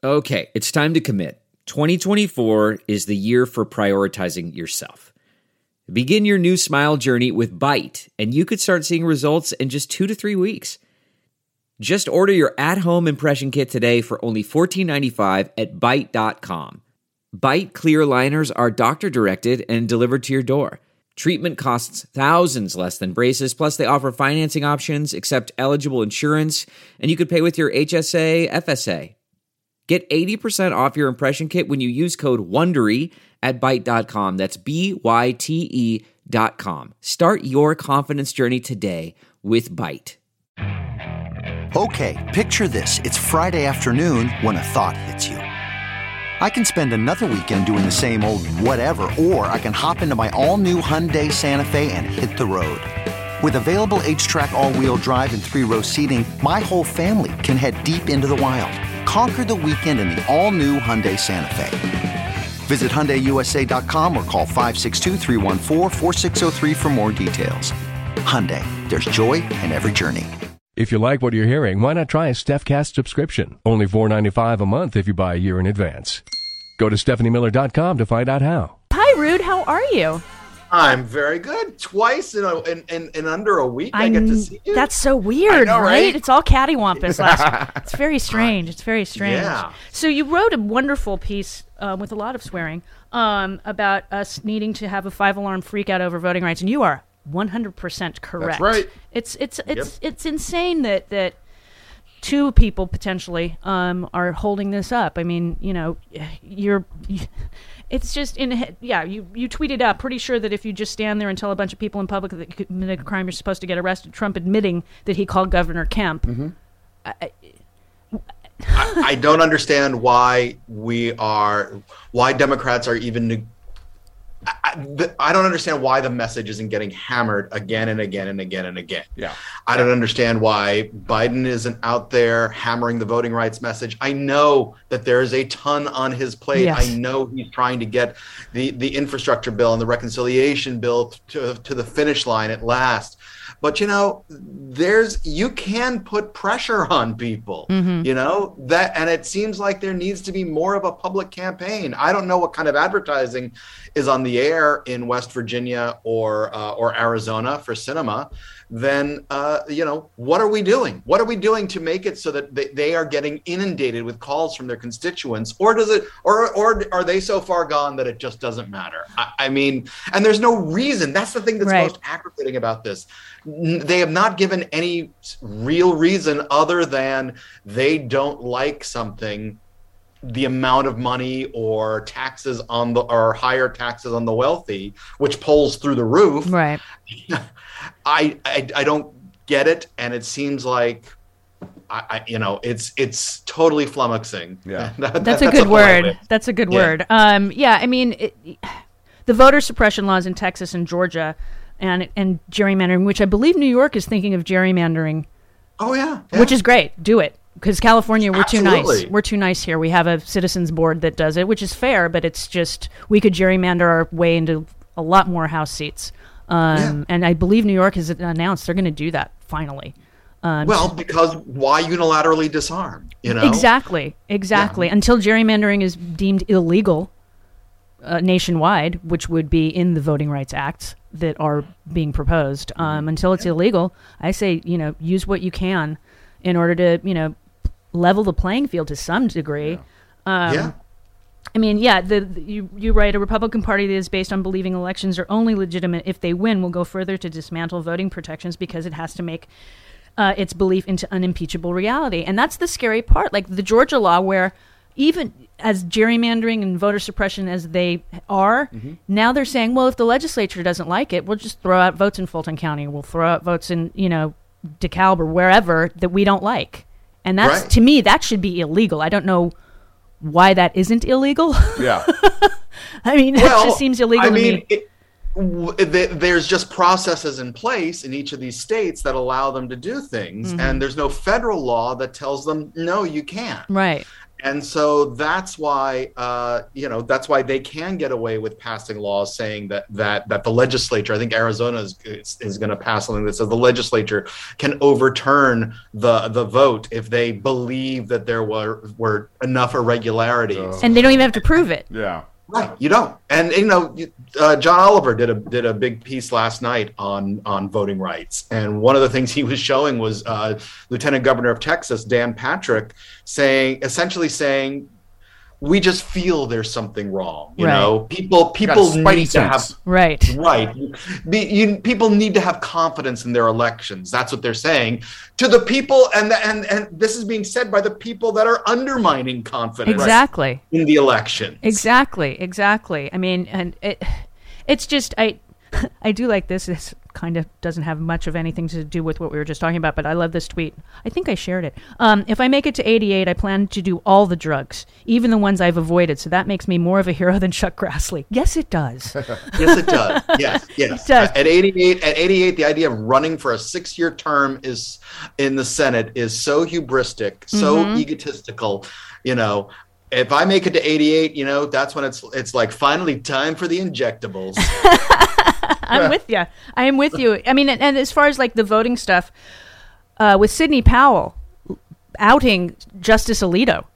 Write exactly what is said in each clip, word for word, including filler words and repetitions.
Okay, it's time to commit. twenty twenty-four is the year for prioritizing yourself. Begin your new smile journey with Byte, and you could start seeing results in just two to three weeks. Just order your at-home impression kit today for only fourteen ninety-five at byte dot com. Byte clear aligners are doctor-directed and delivered to your door. Treatment costs thousands less than braces, plus they offer financing options, accept eligible insurance, and you could pay with your H S A, F S A. Get eighty percent off your impression kit when you use code WONDERY at byte dot com. That's B Y T E dot com. Start your confidence journey today with Byte. Okay, picture this. It's Friday afternoon when a thought hits you. I can spend another weekend doing the same old whatever, or I can hop into my all-new Hyundai Santa Fe and hit the road. With available H-Track all-wheel drive and three-row seating, my whole family can head deep into the wild. Conquer the weekend in the all-new Hyundai Santa Fe. Visit Hyundai U S A dot com or call five six two, three one four, four six zero three for more details. Hyundai, there's joy in every journey. If you like what you're hearing, why not try a StephCast subscription? Only four dollars and ninety-five cents a month if you buy a year in advance. Go to Stephanie Miller dot com to find out how. Hi, Rude. How are you? I'm very good. Twice in, a, in, in, in under a week, I, I get to see you. That's so weird, know, right? right? It's all cattywampus last week. It's very strange. It's very strange. Yeah. So you wrote a wonderful piece uh, with a lot of swearing um, about us needing to have a five-alarm freakout over voting rights, and you are one hundred percent correct. That's right. It's it's it's Yep. it's insane that that two people potentially um, are holding this up. I mean, you know, you're. It's just in yeah. You, you tweeted out pretty sure that if you just stand there and tell a bunch of people in public that you committed a crime, you're supposed to get arrested. Trump admitting that he called Governor Kemp. Mm-hmm. I, I, I don't understand why we are why Democrats are even. I, I don't understand why the message isn't getting hammered again and again and again and again. Yeah. I don't understand why Biden isn't out there hammering the voting rights message. I know that there is a ton on his plate. Yes. I know he's trying to get the, the infrastructure bill and the reconciliation bill to, to the finish line at last. But, you know, there's you can put pressure on people, mm-hmm. you know, that and it seems like there needs to be more of a public campaign. I don't know what kind of advertising is on the air in West Virginia or uh, or Arizona for cinema. Then, uh, you know, what are we doing? What are we doing to make it so that they, they are getting inundated with calls from their constituents? Or does it or or are they so far gone that it just doesn't matter? I, I mean, and there's no reason. That's the thing that's right. most aggravating about this. They have not given any real reason other than they don't like something, the amount of money or taxes on the or higher taxes on the wealthy, which polls through the roof. Right. I, I I don't get it, and it seems like I, I you know it's it's totally flummoxing. Yeah, that, that's a good word. That's a good yeah. word. Um, yeah, I mean, it, the voter suppression laws in Texas and Georgia, and and gerrymandering, which I believe New York is thinking of gerrymandering. Oh yeah, yeah. Which is great. Do it. Because California, we're Absolutely. too nice. We're too nice here. We have a citizens board that does it, which is fair, but it's just we could gerrymander our way into a lot more House seats. Um, Yeah. And I believe New York has announced they're going to do that finally. Um, Well, because why unilaterally disarm? You know exactly, exactly. Yeah. Until gerrymandering is deemed illegal uh, nationwide, which would be in the Voting Rights Acts that are being proposed. Um, until it's illegal, I say you know use what you can in order to you know level the playing field to some degree. Yeah. Um, Yeah. I mean, yeah, the, the you you write a Republican Party that is based on believing elections are only legitimate if they win will go further to dismantle voting protections because it has to make uh, its belief into unimpeachable reality. And that's the scary part. Like the Georgia law where even as gerrymandering and voter suppression as they are, mm-hmm. now they're saying, well, if the legislature doesn't like it, we'll just throw out votes in Fulton County. We'll throw out votes in, you know, DeKalb or wherever that we don't like. And that's, Right. to me, that should be illegal. I don't know why that isn't illegal. Yeah. I mean, Well, it just seems illegal I to mean, me. It, w- th- there's just processes in place in each of these states that allow them to do things, Mm-hmm. and there's no federal law that tells them no, you can't. Right. And so that's why, uh, you know, that's why they can get away with passing laws saying that that that the legislature, I think Arizona is is, is going to pass something that says the legislature can overturn the the vote if they believe that there were were enough irregularities. And they don't even have to prove it. Yeah. Right, you don't, and you know, uh, John Oliver did a did a big piece last night on on voting rights, and one of the things he was showing was uh, Lieutenant Governor of Texas Dan Patrick saying, essentially saying, we just feel there's something wrong. You right. know, people people need to have right, right. Be, you, people need to have confidence in their elections. That's what they're saying to the people, and the, and and this is being said by the people that are undermining confidence exactly in the election. Exactly, exactly. I mean, and it, it's just I, I do like this. This kind of doesn't have much of anything to do with what we were just talking about, but I love this tweet. I think I shared it. Um, if I make it to eighty-eight, I plan to do all the drugs, even the ones I've avoided. So that makes me more of a hero than Chuck Grassley. Yes, it does. Yes, it does. Yes, yes. It does. At eighty-eight, at eighty-eight, the idea of running for a six-year term is in the Senate is so hubristic, so mm-hmm. egotistical. You know, if I make it to eighty-eight, you know, that's when it's it's like finally time for the injectables. I'm with you. I am with you. I mean, and, and as far as like the voting stuff, uh, with Sidney Powell outing Justice Alito,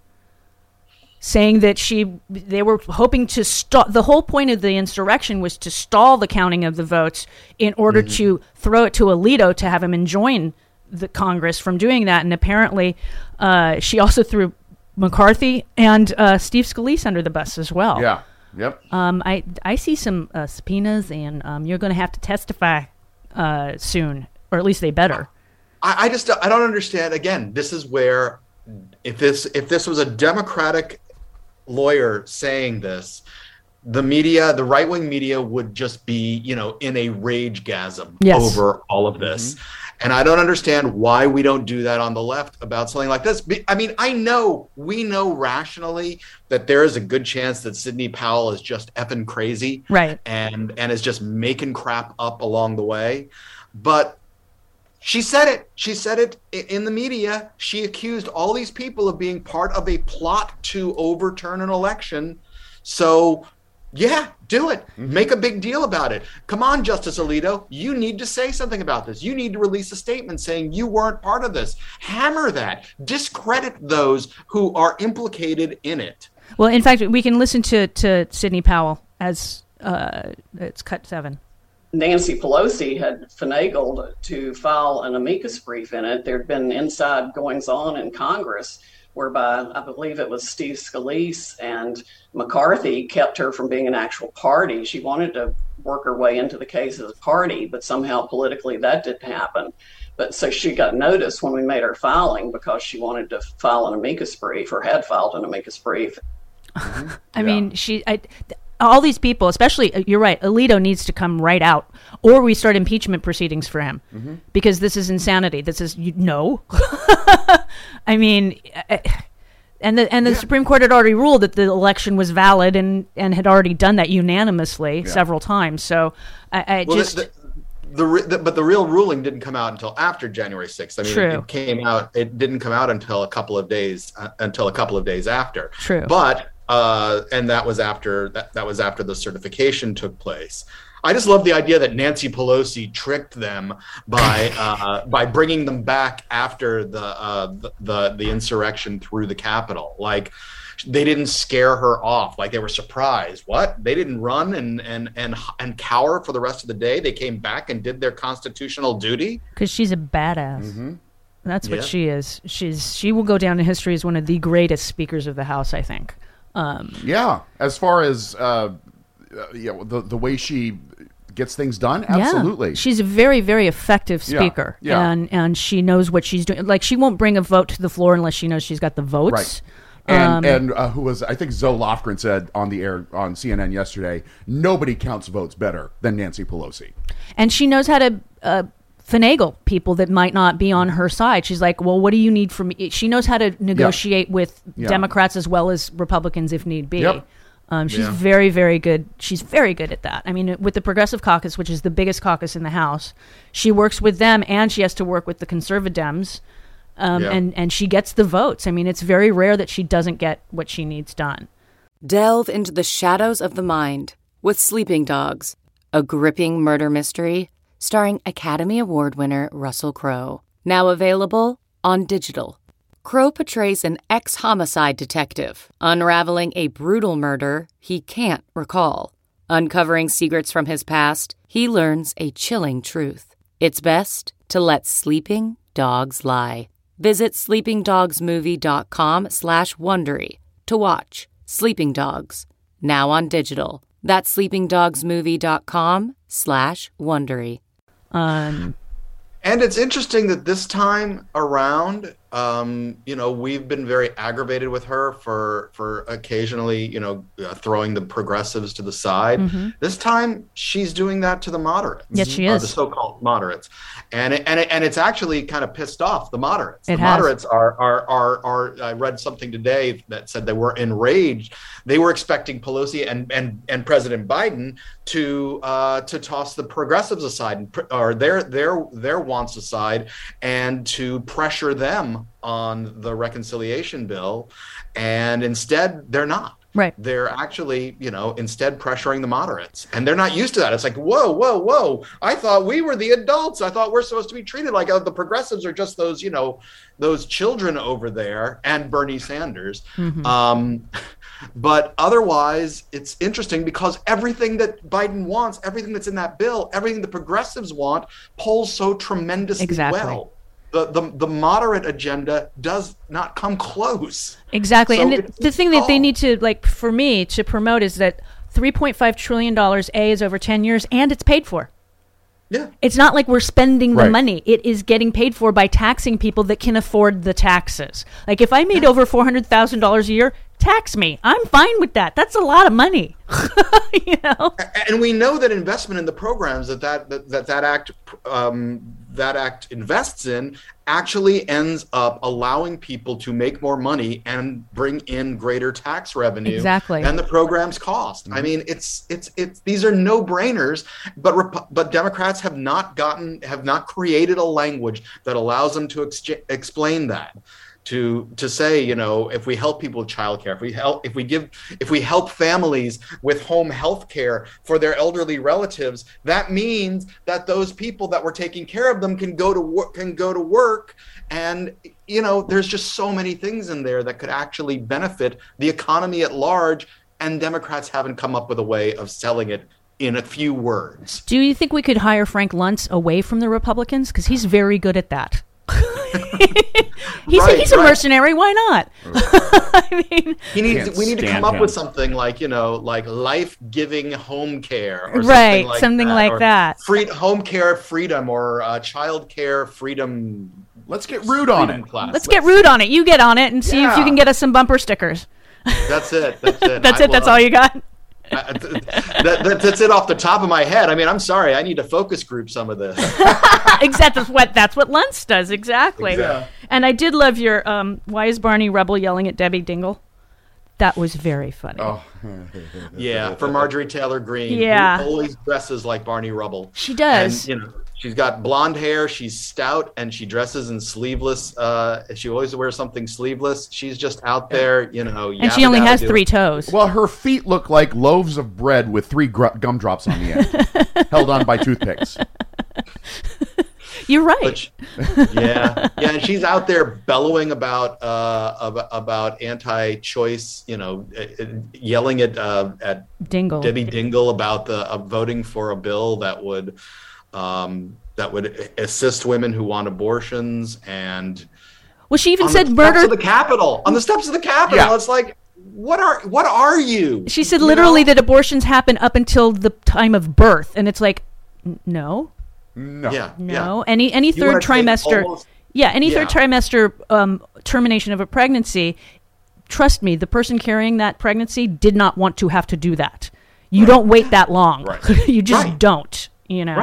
saying that she, they were hoping to stall. The whole point of the insurrection was to stall the counting of the votes in order mm-hmm. to throw it to Alito to have him enjoin the Congress from doing that. And apparently, uh, she also threw McCarthy and uh, Steve Scalise under the bus as well. Yeah. Yep. Um, I I see some uh, subpoenas, and um, you're going to have to testify uh, soon, or at least they better. I, I just I don't understand. Again, this is where if this if this was a Democratic lawyer saying this, the media, the right wing media, would just be you know in a rage-gasm yes. over all of this. Mm-hmm. And I don't understand why we don't do that on the left about something like this. I mean, I know, we know rationally that there is a good chance that Sidney Powell is just effing crazy. Right. And, and is just making crap up along the way. But she said it. She said it in the media. She accused all these people of being part of a plot to overturn an election. So, yeah, do it. Make a big deal about it. Come on, Justice Alito. You need to say something about this. You need to release a statement saying you weren't part of this. Hammer that. Discredit those who are implicated in it. Well, in fact, we can listen to, to Sidney Powell as uh, it's cut seven. Nancy Pelosi had finagled to file an amicus brief in it. There'd been inside goings on in Congress whereby I believe it was Steve Scalise and McCarthy kept her from being an actual party. She wanted to work her way into the case as a party, but somehow politically that didn't happen. But so she got notice when we made her filing because she wanted to file an amicus brief or had filed an amicus brief. Mm-hmm. I yeah. mean, she, I, all these people, especially, you're right, Alito needs to come right out, or we start impeachment proceedings for him, mm-hmm. because this is insanity. This is, you, no. I mean, and the and the yeah. Supreme Court had already ruled that the election was valid and, and had already done that unanimously yeah. several times. So I, I well, just... The, the, the, the, but the real ruling didn't come out until after January sixth. I mean, True. It, it came out, it didn't come out until a couple of days, uh, until a couple of days after. True. But, uh, and that was after, that, that was after the certification took place. I just love the idea that Nancy Pelosi tricked them by uh, by bringing them back after the, uh, the the the insurrection through the Capitol. Like, they didn't scare her off. Like, they were surprised. What? They didn't run and and and and cower for the rest of the day. They came back and did their constitutional duty. Because she's a badass. Mm-hmm. That's what yeah. she is. She's she will go down in history as one of the greatest speakers of the House, I think. Um, yeah, as far as uh, you know, the the way she gets things done, absolutely. Yeah. She's a very, very effective speaker, yeah. Yeah. and and she knows what she's doing. Like, she won't bring a vote to the floor unless she knows she's got the votes. Right. And um, and uh, who was I think Zoe Lofgren said on the air on C N N yesterday, nobody counts votes better than Nancy Pelosi. And she knows how to uh, finagle people that might not be on her side. She's like, well, what do you need from me? She knows how to negotiate yeah. with yeah. Democrats as well as Republicans if need be. Yep. Um, she's yeah. very, very good. She's very good at that. I mean, with the Progressive Caucus, which is the biggest caucus in the House, she works with them, and she has to work with the Conservadems. Um, Yeah. and, and she gets the votes. I mean, it's very rare that she doesn't get what she needs done. Delve into the shadows of the mind with Sleeping Dogs, a gripping murder mystery starring Academy Award winner Russell Crowe. Now available on digital. Crowe portrays an ex-homicide detective unraveling a brutal murder he can't recall. Uncovering secrets from his past, he learns a chilling truth. It's best to let sleeping dogs lie. Visit sleepingdogsmovie.com slash Wondery to watch Sleeping Dogs, now on digital. That's sleepingdogsmovie.com slash Wondery. Um, And it's interesting that this time around, um, you know, we've been very aggravated with her for for occasionally, you know, uh, throwing the progressives to the side. Mm-hmm. This time, she's doing that to the moderates. Yes, she uh, is. the so-called moderates, and it, and it, and it's actually kind of pissed off the moderates. It the has. moderates are are are are. I read something today that said they were enraged. They were expecting Pelosi and and and President Biden to uh, to toss the progressives aside and pr- or their their their wants aside and to pressure them on the reconciliation bill, and instead they're not. Right. They're actually, you know, instead pressuring the moderates, and they're not used to that. It's like, whoa, whoa, whoa! I thought we were the adults. I thought we're supposed to be treated like uh, the progressives are just those, you know, those children over there, and Bernie Sanders. Mm-hmm. Um, but otherwise, it's interesting because everything that Biden wants, everything that's in that bill, everything the progressives want, polls so tremendously Exactly. well. The, the the moderate agenda does not come close. Exactly. So and the, it's- the thing that they oh. need to, like, for me to promote is that three point five trillion dollars, A, is over ten years, and it's paid for. Yeah. It's not like we're spending the Right. money. It is getting paid for by taxing people that can afford the taxes. Like, if I made over four hundred thousand dollars a year, tax me. I'm fine with that. That's a lot of money. You know? And we know that investment in the programs that that that that, that act um, that act invests in actually ends up allowing people to make more money and bring in greater tax revenue Exactly. than the programs cost. I mean, it's it's it's these are no brainers, but Rep- but Democrats have not gotten have not created a language that allows them to ex- explain that. To to say, you know, if we help people with childcare, if we help, if we give, if we help families with home health care for their elderly relatives, that means that those people that were taking care of them can go to work, can go to work, and you know, there's just so many things in there that could actually benefit the economy at large, and Democrats haven't come up with a way of selling it in a few words. Do you think we could hire Frank Luntz away from the Republicans? Because he's very good at that. he's Right, he's a right. mercenary. Why not? I mean, He needs. Can't We need to stand come up him. with something like, you know, like life-giving home care, or Right, Something like something that, like or that. Free home care freedom, or uh, child care freedom. Let's get rude on freedom it. class. let's get rude on it. You get on it and see if you Yeah. can get us some bumper stickers. That's it. That's it. That's I it. That's will- all you got. I- that, that, that's it off the top of my head. I mean, I'm sorry. I need to focus group some of this. Exactly. That's what that's what Luntz does. Exactly. Exactly. And I did love your um, "Why is Barney Rubble yelling at Debbie Dingle?" That was very funny. Oh, Yeah, for Marjorie Taylor Greene, Yeah. who always dresses like Barney Rubble. She does. And, you know, she's got blonde hair. She's stout, and she dresses in sleeveless. Uh, she always wears something sleeveless. She's just out there, you know. and she only has yabba-dabba-doo. three toes. well, her feet look like loaves of bread with three gr- gumdrops on the end, held on by toothpicks. You're right. But she- yeah, yeah, and she's out there bellowing about uh, ab- about anti-choice, you know, uh, uh, yelling at uh, at Dingle. Debbie Dingle about the uh, voting for a bill that would um, that would assist women who want abortions, and Well, she even on said the murder. steps of the Capitol. On the steps of the Capitol, Yeah. it's like, what are what are you? She said You literally know? that abortions happen up until the time of birth, and it's like, n- no, No. Yeah, no. yeah. Any any You third wanna take trimester, almost- yeah, any third Yeah. trimester um, termination of a pregnancy. Trust me, the person carrying that pregnancy did not want to have to do that. You don't wait that long. Right. You just Right. don't. You know. Right.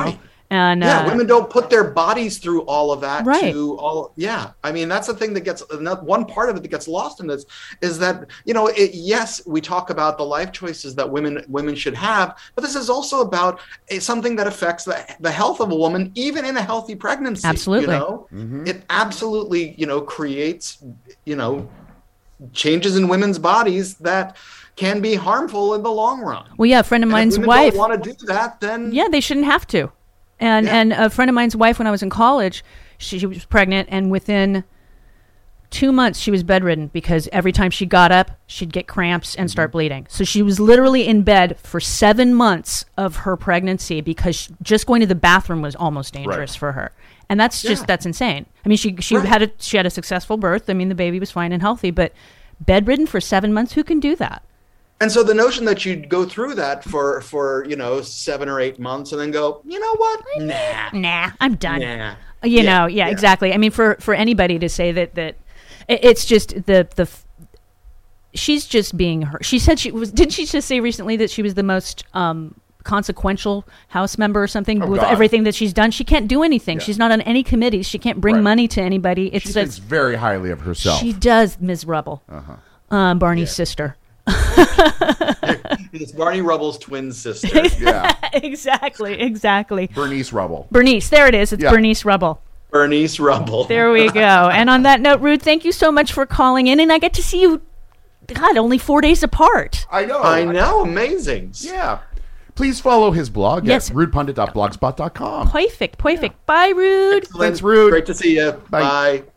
And yeah, uh, women don't put their bodies through all of that. Right. To all, yeah. I mean, that's the thing that gets one part of it that gets lost in this is that, you know, it, yes, we talk about the life choices that women women should have, but this is also about a, something that affects the, the health of a woman, even in a healthy pregnancy. Absolutely. You know? Mm-hmm. It absolutely, you know, creates, you know, changes in women's bodies that can be harmful in the long run. Well, yeah, a friend of And mine's if women wife. don't want to do that, then Yeah, they shouldn't have to. And Yeah. and a friend of mine's wife, when I was in college, she, she was pregnant, and within two months she was bedridden because every time she got up, she'd get cramps and start bleeding. So she was literally in bed for seven months of her pregnancy because she, just going to the bathroom was almost dangerous Right. for her. And that's just Yeah. that's insane. I mean, she she Right. had a she had a successful birth. I mean, the baby was fine and healthy, but bedridden for seven months, who can do that? And so the notion that you'd go through that for, for, you know, seven or eight months and then go, you know what? Nah. Nah, I'm done. Nah. You Yeah, know, yeah, yeah. exactly. I mean, for, for anybody to say that, that it- it's just the, the, f- she's just being her. She said she was, didn't she just say recently that she was the most, um, consequential House member or something Oh, with God. everything that she's done? She can't do anything. Yeah. She's not on any committees. She can't bring Right. money to anybody. It's She thinks just, very highly of herself. she does, Miz Rubble, uh-huh. um, Barney's sister. It's Barney Rubble's twin sister. Yeah. exactly, exactly. Bernice Rubble. Bernice, there it is. It's Yeah. Bernice Rubble. Bernice Rubble. There we go. And on that note, Rude, thank you so much for calling in. And I get to see you, God, only four days apart. I know. I know. Amazing. Yeah. Please follow his blog Yes. at rude pundit dot blogspot dot com. Perfect, perfect. Bye, Rude. Excellent. Thanks, Rude. Great to see you. Bye. Bye.